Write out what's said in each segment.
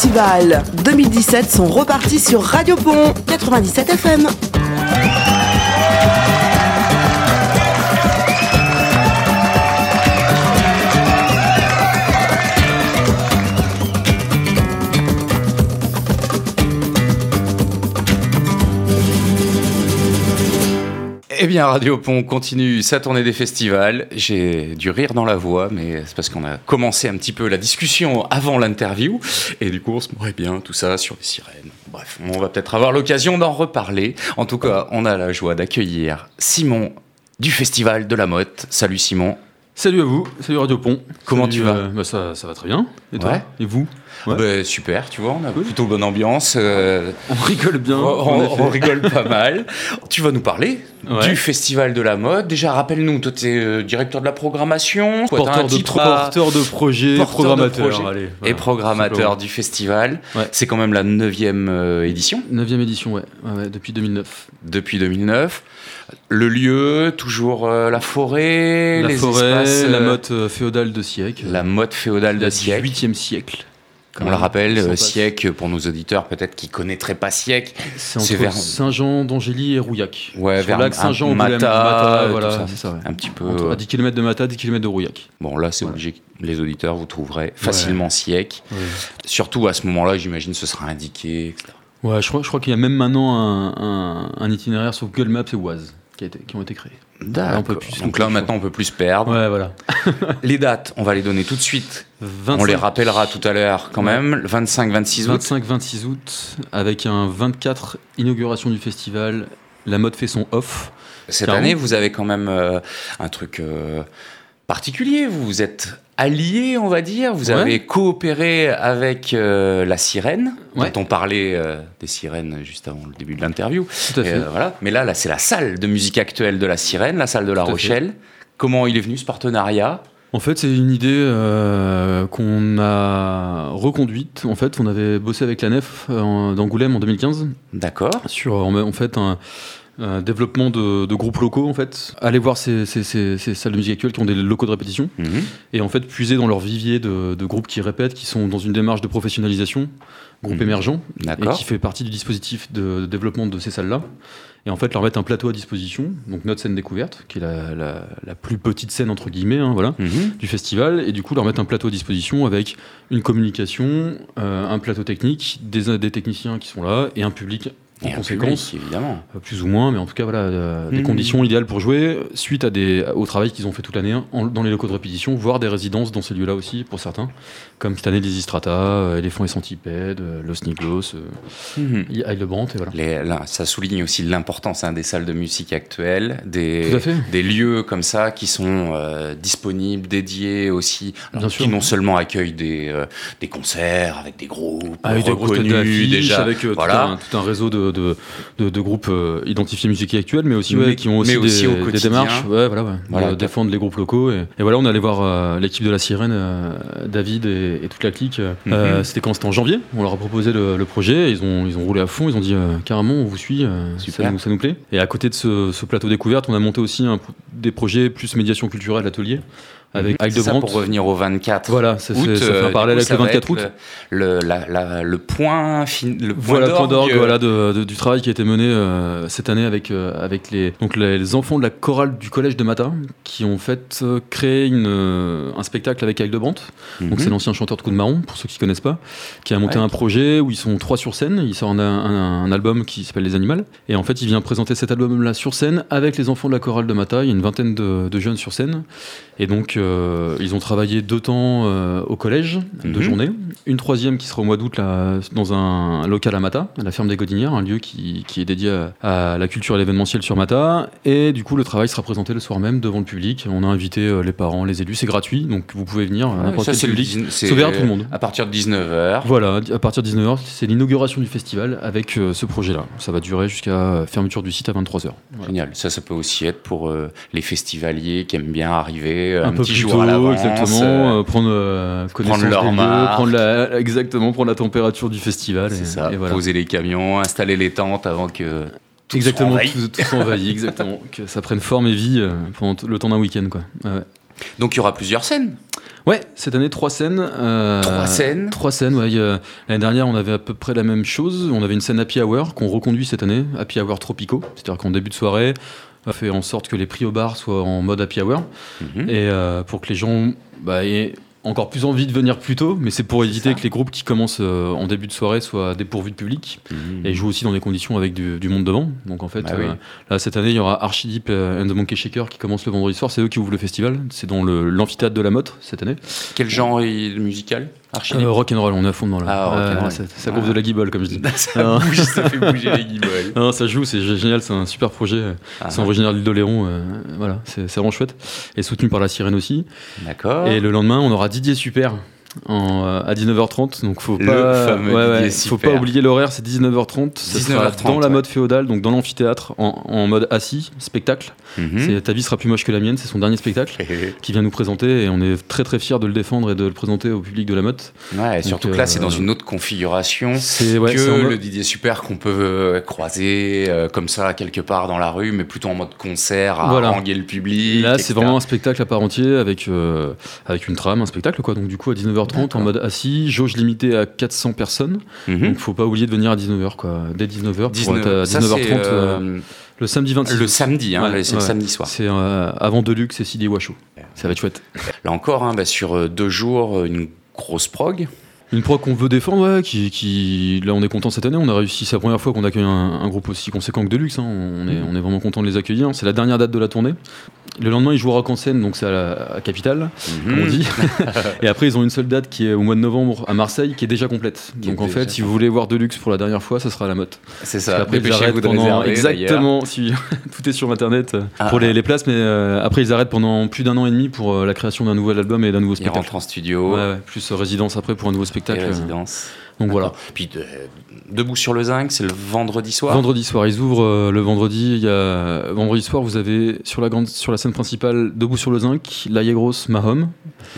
Festival 2017 sont repartis sur Radio Pont 97 FM. Eh bien, Radio Pont continue sa tournée des festivals. J'ai du rire dans la voix, mais c'est parce qu'on a commencé un petit peu la discussion avant l'interview. Et du coup, on se marrait bien, tout ça, sur les sirènes. Bref, on va peut-être avoir l'occasion d'en reparler. En tout cas, on a la joie d'accueillir Simon du Festival de la Motte. Salut Simon. Salut à vous, salut Radio Pont. Comment salut, tu vas ça va très bien. Et toi? Ouais. Et vous? Ouais. Super, tu vois, on a plutôt bonne ambiance. On rigole bien. On rigole pas mal. Tu vas nous parler du Festival de la Mode. Déjà, rappelle-nous, toi, tu es directeur de la programmation, porteur de projet, programmateur. Allez, voilà, et programmateur du festival. Ouais. C'est quand même la 9e édition. 9e édition, ouais, depuis 2009. Depuis 2009. Le lieu, toujours la forêt, les espaces, la motte féodale de Siec. La motte féodale de Siec. 8e siècle. On le rappelle, Siec, pour nos auditeurs peut-être qui ne connaîtraient pas Siec, c'est vers Saint-Jean d'Angély et Rouillac. Ouais, vers lac Saint-Jean, Mata, voilà, c'est ça. Ouais. Un petit peu. À 10 km de Mata, 10 km de Rouillac. Bon, là, c'est obligé. Les auditeurs, vous trouverez facilement Siec. Ouais. Surtout à ce moment-là, j'imagine, ce sera indiqué, etc. Ouais, je crois qu'il y a même maintenant un itinéraire sur Google Maps et Waze qui ont été créés. D'accord. Donc là, maintenant, on peut plus se perdre. Ouais, voilà. Les dates, on va les donner tout de suite. On les rappellera tout à l'heure quand même. Le 25-26 août. 25-26 août, avec un 24 inauguration du festival. La mode fait son off. Cette année, vous avez quand même un truc particulier. Vous vous êtes alliés, on va dire. Vous avez coopéré avec la Sirène, dont on parlait des Sirènes juste avant le début de l'interview. Tout à fait. Voilà. Mais là, c'est la salle de musique actuelle de la Sirène, la salle de La Rochelle. Comment il est venu ce partenariat ? En fait, c'est une idée qu'on a reconduite. En fait, on avait bossé avec la Nef d'Angoulême en 2015. D'accord. Sur, en fait, un développement de groupes locaux, en fait. Aller voir ces salles de musique actuelles qui ont des locaux de répétition. Mmh. Et en fait, puiser dans leur vivier de groupes qui répètent, qui sont dans une démarche de professionnalisation, groupe émergent, et qui fait partie du dispositif de développement de ces salles-là. Et en fait, leur mettre un plateau à disposition, donc notre scène découverte, qui est la plus petite scène, entre guillemets, du festival, et du coup, leur mettre un plateau à disposition avec une communication, un plateau technique, des techniciens qui sont là, et un public en conséquence, évidemment. Plus ou moins, mais en tout cas, voilà, des conditions idéales pour jouer, suite au travail qu'ils ont fait toute l'année dans les locaux de répétition, voire des résidences dans ces lieux-là aussi, pour certains, comme cette année les Strata, Éléphants et Centipèdes, Los Niglos, Heilebrandt, et voilà. Là, ça souligne aussi l'importance des salles de musique actuelles, des lieux comme ça qui sont disponibles, dédiés aussi, qui non seulement accueillent des concerts avec des groupes reconnus déjà, avec tout un réseau de groupes identifiés musique actuelle, mais aussi qui ont aussi des démarches de défendre les groupes locaux. Et voilà, on est allé voir l'équipe de la Sirène, David et toute la clique. C'était en janvier. On leur a proposé le projet. Ils ont roulé à fond. Ils ont dit carrément, on vous suit. Ça nous plaît. Et à côté de ce plateau découverte, on a monté aussi des projets plus médiation culturelle, atelier. Avec Heilebrandt. Pour revenir au 24 voilà, ça fait un parallèle avec le 24 août. Le point d'orgue du travail qui a été mené cette année avec les enfants de la chorale du collège de Mata qui ont fait créé un spectacle avec Heilebrandt. Donc c'est l'ancien chanteur de Coup de Marron, pour ceux qui ne connaissent pas, qui a monté un projet où ils sont 3 sur scène. Il sort un album qui s'appelle Les Animales. Et en fait, il vient présenter cet album-là sur scène avec les enfants de la chorale de Mata. Il y a une vingtaine de jeunes sur scène. Et donc, ils ont travaillé 2 temps au collège, 2 journées. Une 3e qui sera au mois d'août là, dans un local à Mata, à la ferme des Godinières, un lieu qui est dédié à la culture et l'événementiel sur Mata. Et du coup, le travail sera présenté le soir même devant le public. On a invité les parents, les élus. C'est gratuit, donc vous pouvez venir. Ça, c'est public. C'est ouvert à tout le monde. À partir de 19h. Voilà, à partir de 19h, c'est l'inauguration du festival avec ce projet-là. Ça va durer jusqu'à fermeture du site à 23h. Voilà. Génial. Ça peut aussi être pour les festivaliers qui aiment bien arriver un peu plus tôt, exactement, prendre leur marque, prendre la température du festival. C'est ça, et voilà. Poser les camions, installer les tentes avant que tout s'envahisse, exactement, que ça prenne forme et vie pendant le temps d'un week-end, quoi. Ouais. Donc il y aura plusieurs scènes. Ouais, cette année 3 scènes. 3 scènes. 3 scènes, ouais. L'année dernière, on avait à peu près la même chose. On avait une scène Happy Hour qu'on reconduit cette année, Happy Hour Tropico. C'est-à-dire qu'en début de soirée, on a fait en sorte que les prix au bar soient en mode Happy Hour. Et pour que les gens aient encore plus envie de venir plus tôt, mais c'est pour éviter que les groupes qui commencent en début de soirée soient dépourvus de public et jouent aussi dans des conditions avec du monde devant. Donc en fait, là cette année, il y aura Archideep and the Monkey Shaker qui commence le vendredi soir. C'est eux qui ouvrent le festival. C'est dans l'amphithéâtre de la Motte cette année. Quel genre est musical? Rock'n'roll, on est à fond dans ça groove de la guibole, comme je dis. Ça fait bouger les guiboles. Non, ça joue, c'est génial, c'est un super projet. C'est originaire de l'île d'Oléron, voilà, c'est vraiment chouette. Et soutenu par la Sirène aussi. D'accord. Et le lendemain, on aura Didier Super. À 19h30, donc faut pas oublier l'horaire, c'est 19h30. Ça sera dans la mode féodale, donc dans l'amphithéâtre, en mode assis, spectacle. Ta vie sera plus moche que la mienne, c'est son dernier spectacle qui vient nous présenter et on est très très fiers de le défendre et de le présenter au public de la Motte. Ouais, et surtout que là c'est dans une autre configuration que le Didier Super qu'on peut croiser comme ça quelque part dans la rue, mais plutôt en mode concert à haranguer le public. Là c'est vraiment un spectacle à part entier avec une trame, un spectacle quoi. Donc du coup à 19h30 en mode assis, jauge limitée à 400 personnes. Donc faut pas oublier de venir à 19h quoi, dès 19h pour être à 19h30 le samedi 26. Le samedi, c'est le samedi soir. C'est avant Deluxe et CD Washoe. Ça va être chouette. Là encore, sur 2 jours, une grosse prog. Une prog qu'on veut défendre, qui là on est content cette année, on a réussi, c'est la première fois qu'on accueille un groupe aussi conséquent que Deluxe, on est vraiment content de les accueillir, c'est la dernière date de la tournée. Le lendemain ils jouent au Rock en scène, donc c'est à Capitale, comme on dit. Et après ils ont une seule date qui est au mois de novembre à Marseille, qui est déjà complète. Donc en fait, si vous voulez voir Deluxe pour la dernière fois, ça sera à la Motte. C'est ça. Après ils arrêtent pendant exactement, si tout est sur internet pour les places, mais après ils arrêtent pendant plus d'1 an et demi pour la création d'un nouvel album et d'un nouveau spectacle. Ils rentrent en studio. Plus résidence après pour un nouveau spectacle. Résidence. Donc voilà. Puis Debout sur le Zinc, c'est le vendredi soir. Vendredi soir, ils ouvrent le vendredi. Vendredi soir, vous avez sur la scène principale Debout sur le Zinc, La Yegros, Mahom.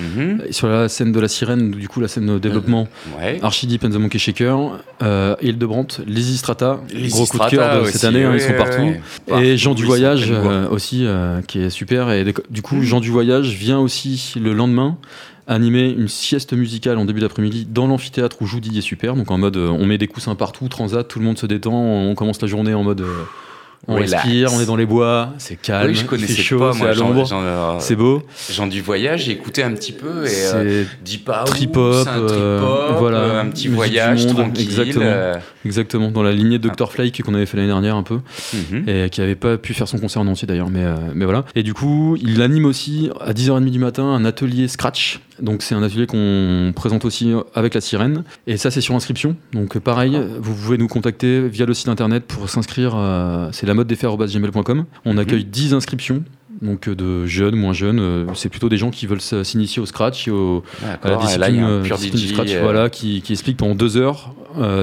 Et sur la scène de la Sirène, du coup la scène de développement, Archideep and the Monkey Shaker, Hildebrandt, Lizzy Strata, gros coup de cœur de cette année, ils sont partout. Et Jean du Voyage aussi, qui est super. Et du coup, Jean du Voyage vient aussi le lendemain animer une sieste musicale en début d'après-midi dans l'amphithéâtre où joue Didier Super, donc en mode on met des coussins partout, transat, tout le monde se détend, on commence la journée en mode on respire, on est dans les bois, c'est calme, il fait chaud, c'est à l'ombre, c'est beau. Jean du Voyage, j'ai écouté un petit peu et Deep House, trip-hop, voilà, un petit voyage tranquille. Exactement, dans la lignée de Dr. Flake qu'on avait fait l'année dernière un peu, et qui n'avait pas pu faire son concert en entier d'ailleurs, mais voilà. Et du coup, il anime aussi à 10h30 du matin un atelier Scratch. Donc c'est un atelier qu'on présente aussi avec la Sirène, et ça c'est sur inscription, donc pareil, vous pouvez nous contacter via le site internet pour s'inscrire, c'est lamodedefers@gmail.com. On accueille 10 inscriptions, donc de jeunes, moins jeunes, c'est plutôt des gens qui veulent s'initier au Scratch et à la discipline du Scratch, qui explique pendant 2 heures,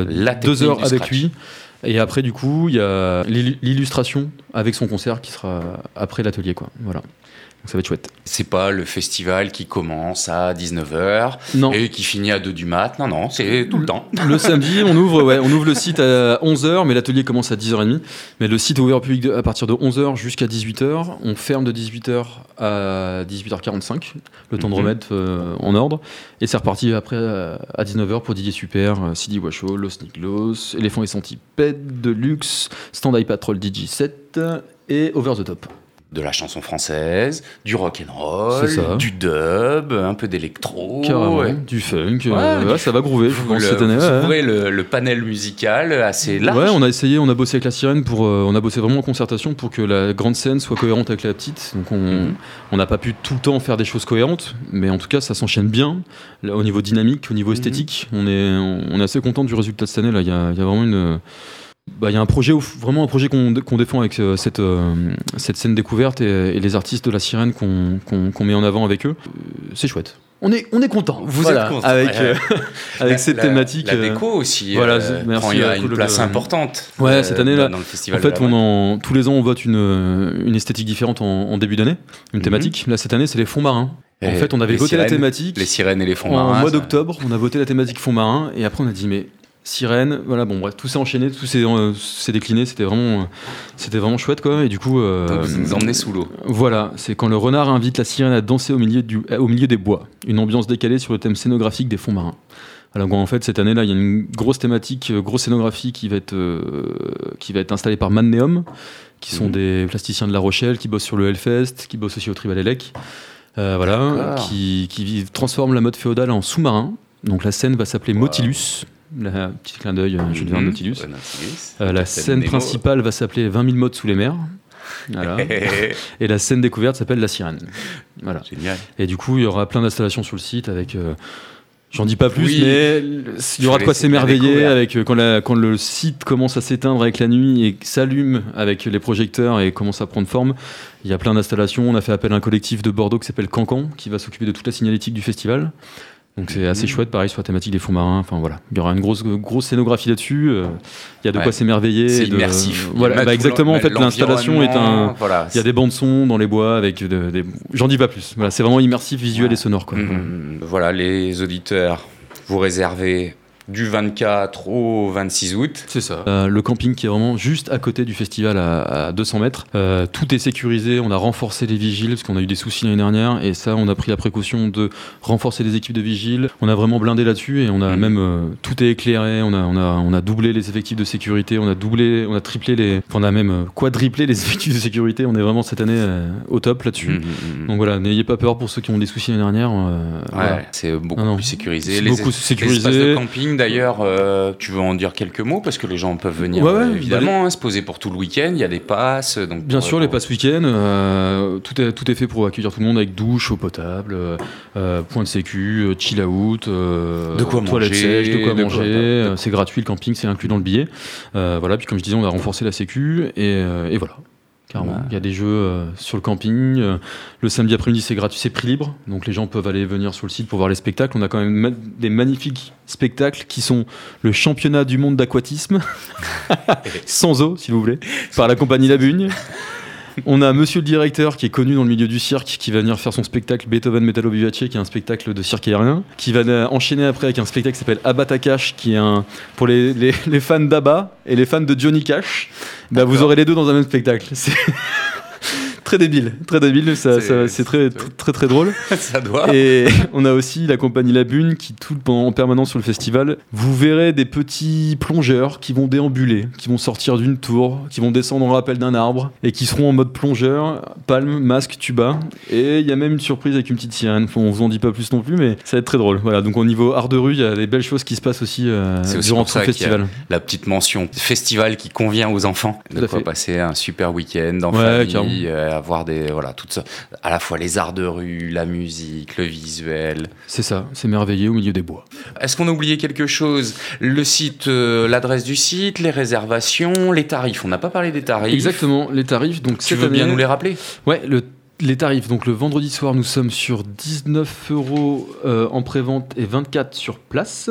2 heures avec scratch. Lui. Et après, du coup, il y a l'illustration avec son concert qui sera après l'atelier, quoi. Voilà. Donc ça va être chouette. C'est pas le festival qui commence à 19h et qui finit à 2 du mat. Non, c'est tout le temps. Le samedi, on ouvre le site à 11h, mais l'atelier commence à 10h30. Mais le site est ouvert au public à partir de 11h jusqu'à 18h. On ferme de 18h à 18h45, le temps de remettre en ordre. Et c'est reparti après à 19h pour Didier Super, CD Washoe, Los Niklos, Éléphant et Centipede, Deluxe, Stand Eye Patrol DJ7 et Over the Top. De la chanson française, du rock'n'roll, du dub, un peu d'électro, du funk, ça va groover, je pense, cette année. Vous ouvrez le panel musical assez large. Ouais, on a bossé avec la Sirène, on a bossé vraiment en concertation pour que la grande scène soit cohérente avec la petite. Donc on n'a pas pu tout le temps faire des choses cohérentes, mais en tout cas ça s'enchaîne bien. Là, au niveau dynamique, au niveau esthétique, on est assez content du résultat de cette année. Là, il y a vraiment il y a un projet qu'on défend avec cette scène découverte et les artistes de la Sirène qu'on met en avant avec eux. C'est chouette. On est content. Vous êtes content avec cette thématique. La déco aussi. Prend une place importante. Cette année là. Dans le festival. En fait, tous les ans on vote une esthétique différente en début d'année, une thématique. Là cette année c'est les fonds marins. En fait, on avait voté la thématique. Les sirènes et les fonds marins. En mois d'octobre, on a voté la thématique fonds marins et après on a dit mais sirène, voilà, bon bref, tout s'est enchaîné, tout s'est décliné, c'était vraiment chouette quoi, et du coup... vous nous emmenez sous l'eau. Voilà, c'est quand le renard invite la sirène à danser au milieu des bois, une ambiance décalée sur le thème scénographique des fonds marins. Alors en fait, cette année-là, il y a une grosse thématique, grosse scénographie qui va être installée par Manneum, qui sont des plasticiens de La Rochelle, qui bossent sur le Hellfest, qui bossent aussi au Tribal Elec, qui transforment la mode féodale en sous-marin. Donc la scène va s'appeler Nautilus. Petit clin d'œil, je deviens Nautilus. La scène principale va s'appeler 20 000 modes sous les mers. Voilà. Et la scène découverte s'appelle La Sirène. Voilà. Génial. Et du coup, il y aura plein d'installations sur le site avec... J'en dis pas plus, mais il y aura de quoi s'émerveiller avec quand le site commence à s'éteindre avec la nuit et s'allume avec les projecteurs et commence à prendre forme. Il y a plein d'installations. On a fait appel à un collectif de Bordeaux qui s'appelle Cancan, qui va s'occuper de toute la signalétique du festival. Donc c'est assez chouette, pareil sur la thématique des fonds marins. Enfin voilà, il y aura une grosse scénographie là-dessus. Il y a de quoi s'émerveiller. C'est immersif. Voilà, exactement. En fait, l'installation est il y a des bandes son dans les bois avec des. J'en dis pas plus. Voilà, c'est vraiment immersif, visuel et sonore quoi. Voilà, les auditeurs, vous réservez du 24 au 26 août. C'est ça. Le camping qui est vraiment juste à côté du festival à 200 mètres. Tout est sécurisé. On a renforcé les vigiles parce qu'on a eu des soucis l'année dernière. Et ça, on a pris la précaution de renforcer les équipes de vigiles. On a vraiment blindé là-dessus et on a même tout est éclairé. On a doublé les effectifs de sécurité. On a triplé on a même quadruplé les effectifs de sécurité. On est vraiment cette année au top là-dessus. Donc voilà, n'ayez pas peur pour ceux qui ont des soucis l'année dernière. Voilà. C'est beaucoup plus sécurisé. C'est beaucoup sécurisé. Les espaces de camping, d'ailleurs, tu veux en dire quelques mots parce que les gens peuvent venir évidemment se poser pour tout le week-end. Il y a des passes. Donc bien sûr, les passes week-end. Tout est fait pour accueillir tout le monde avec douche, eau potable, point de sécu, chill out, de quoi toilette sèche, de quoi manger. Quoi. C'est gratuit, le camping, c'est inclus dans le billet. Voilà. Puis comme je disais, on a renforcé la sécu et voilà. Carrément. Il y a des jeux sur le camping. Le samedi après-midi, c'est gratuit, c'est prix libre. Donc les gens peuvent aller venir sur le site pour voir les spectacles. On a quand même des magnifiques spectacles qui sont le championnat du monde d'aquatisme, sans eau, si vous voulez, par la compagnie La Bugne. On a Monsieur le directeur qui est connu dans le milieu du cirque qui va venir faire son spectacle Beethoven Metallo Vivace qui est un spectacle de cirque aérien qui va enchaîner après avec un spectacle qui s'appelle Abba Cash qui est pour les fans d'Abba et les fans de Johnny Cash. Bah, vous aurez les deux dans un même spectacle. C'est très débile, c'est très drôle. Ça doit. Et on a aussi la compagnie La Bune qui en permanence sur le festival. Vous verrez des petits plongeurs qui vont déambuler, qui vont sortir d'une tour, qui vont descendre en rappel d'un arbre et qui seront en mode plongeur, palme, masque, tuba. Et il y a même une surprise avec une petite sirène. On vous en dit pas plus non plus, mais ça va être très drôle. Voilà, donc au niveau art de rue, il y a des belles choses qui se passent aussi durant tout le festival. La petite mention festival qui convient aux enfants. De quoi passer un super week-end en famille. Avoir tout ça, à la fois les arts de rue, la musique, le visuel. C'est ça, c'est merveilleux au milieu des bois. Est-ce qu'on a oublié quelque chose ? Le site, l'adresse du site, les réservations, les tarifs. On n'a pas parlé des tarifs. Exactement, les tarifs. Donc tu veux bien nous les rappeler ? Ouais, les tarifs, donc le vendredi soir, nous sommes sur 19 € en pré-vente et 24 sur place.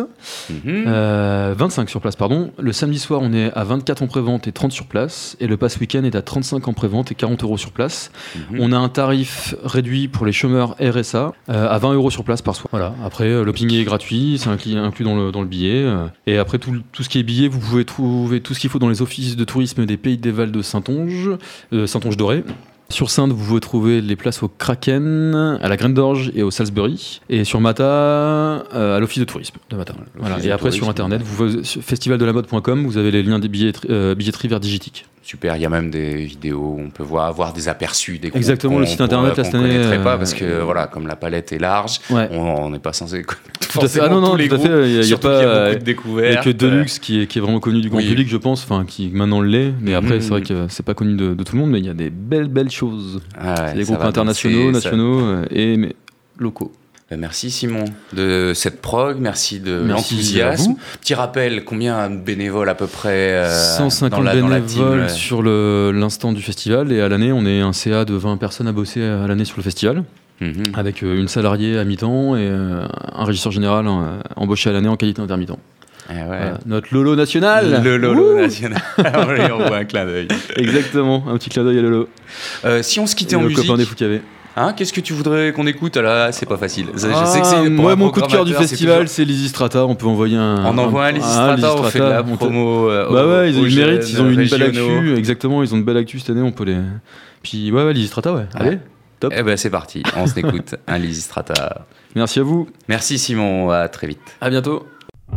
25 sur place, pardon. Le samedi soir, on est à 24 en pré-vente et 30 sur place. Et le pass week-end est à 35 en pré-vente et 40 € sur place. On a un tarif réduit pour les chômeurs RSA à 20 € sur place par soir. Voilà. Après, le ping est gratuit, c'est inclus dans le billet. Et après, tout ce qui est billet, vous pouvez trouver tout ce qu'il faut dans les offices de tourisme des Pays des Vals de Saintonge Doré. Sur Sainte, vous pouvez trouver les places au Kraken, à la Graine d'Orge et au Salisbury. Et sur Mata, à l'office de tourisme de Mata. Voilà. Et après, sur Internet, festivaldelamode.com, vous avez les liens des billetteries vers Digitique. Super, il y a même des vidéos où on peut avoir des aperçus des groupes. Exactement, le site internet qu'on ne connaîtrait pas parce que comme la palette est large, on n'est pas censé connaître forcément tous les groupes. Il y a beaucoup de découvertes. Il n'y a que Deluxe qui est vraiment connu du grand public, je pense, qui maintenant l'est. Mais après, c'est vrai que c'est pas connu de tout le monde, mais il y a des belles choses. C'est des groupes internationaux, nationaux et locaux. Merci Simon de cette prog, merci de l'enthousiasme. Petit rappel, combien de bénévoles à peu près 150 dans la team sur l'instant du festival et à l'année on est un CA de 20 personnes à bosser à l'année sur le festival. Avec une salariée à mi-temps et un régisseur général embauché à l'année en qualité intermittent. Voilà, notre Lolo national. Le Lolo national. On lui envoie un clin d'œil. Exactement, un petit clin d'œil à Lolo. Si on se quittait en musique. Le copain des Foucavé. Hein, qu'est-ce que tu voudrais qu'on écoute? Là, c'est pas facile. Je sais que c'est moi, mon coup de cœur du festival, c'est Lysistrata. On peut envoyer on envoie un Lysistrata, on fait de la promo. Bah ouais, ils ont eu le mérite, ils ont eu une belle actu. Exactement, ils ont une belle actu cette année, on peut les... Puis ouais, Lysistrata, ouais. Allez, top. Eh ben c'est parti, on s'écoute un Lysistrata. Merci à vous. Merci Simon, à très vite. À bientôt.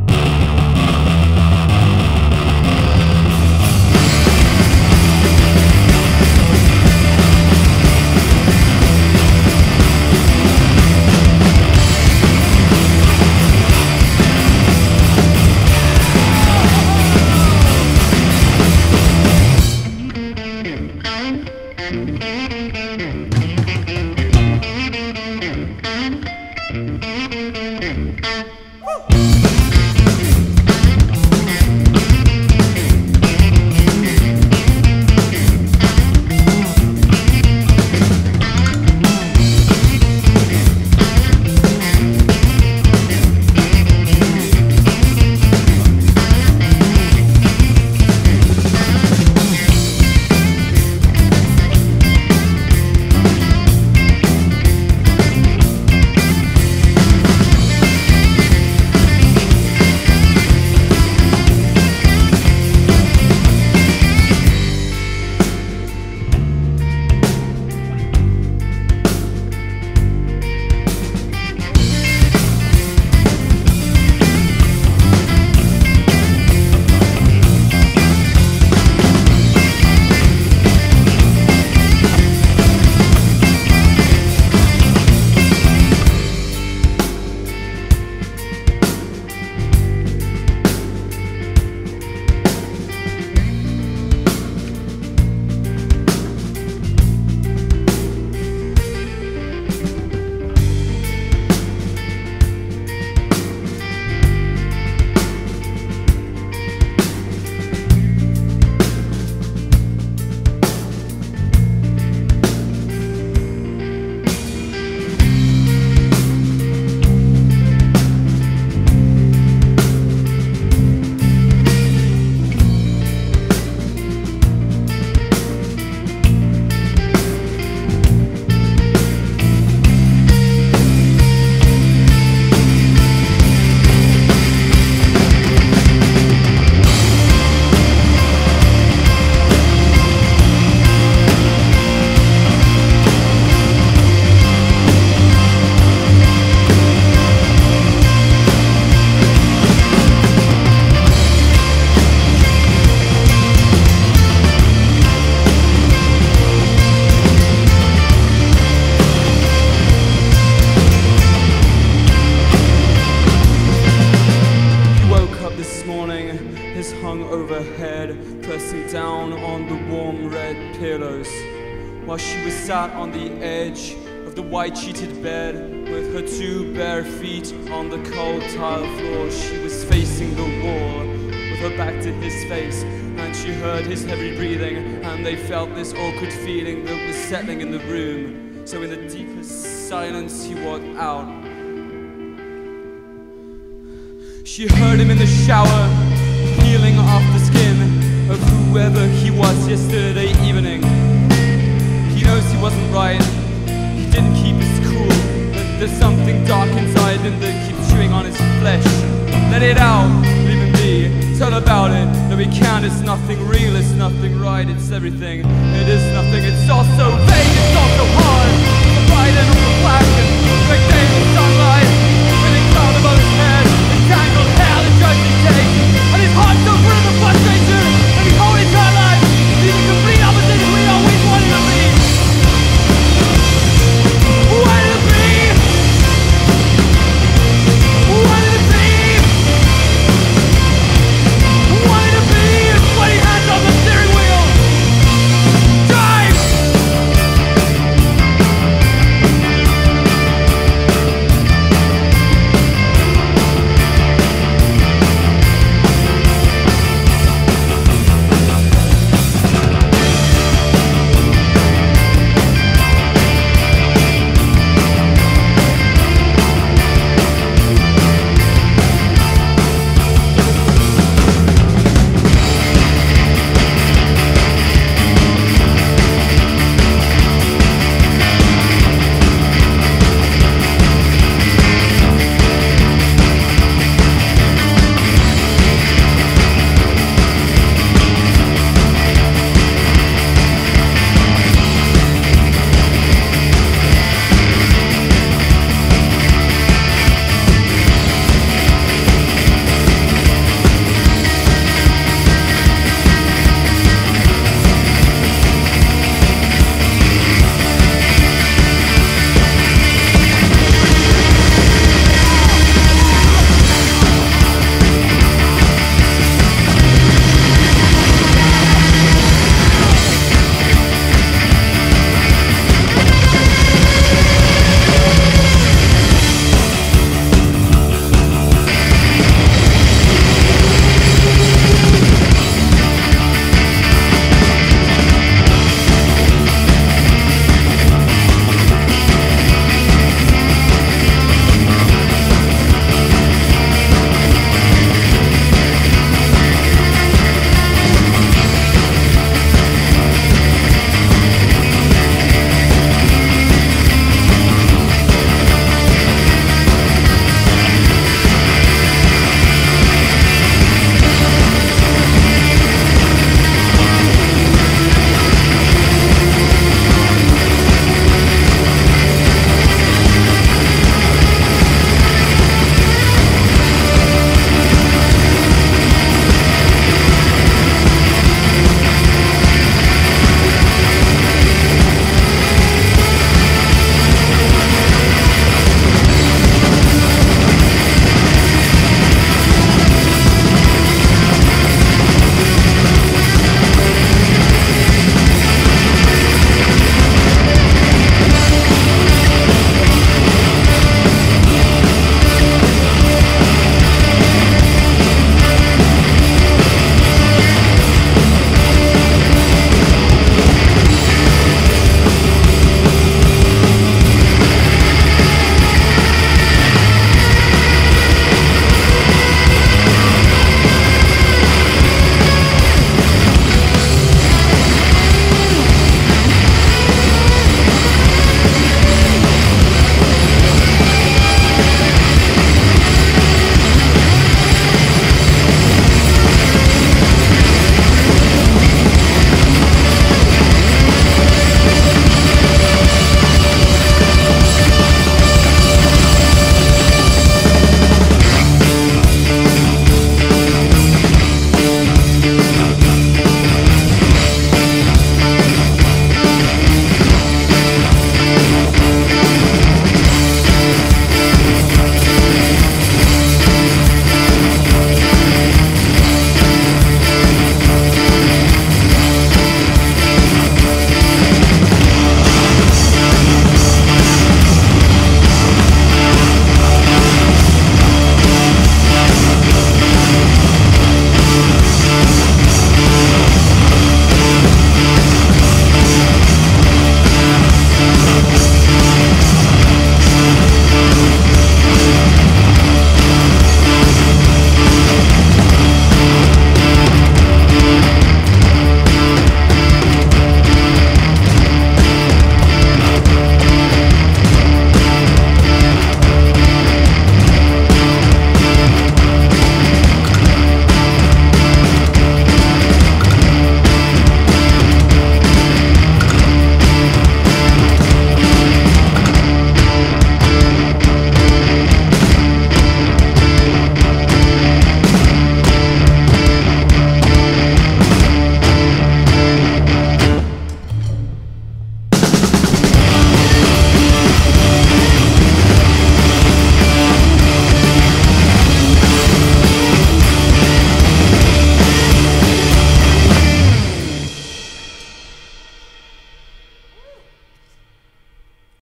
While she was sat on the edge of the white sheeted bed with her two bare feet on the cold tile floor. She was facing the wall with her back to his face, and she heard his heavy breathing, and they felt this awkward feeling that was settling in the room. So in the deepest silence he walked out. She heard him in the shower, peeling off the skin of whoever he was yesterday evening. He knows he wasn't right, he didn't keep his cool, but there's something dark inside him that keeps chewing on his flesh. Let it out, leave him be, tell about it. No, he can't, it's nothing real, it's nothing right, it's everything. It is nothing, it's all so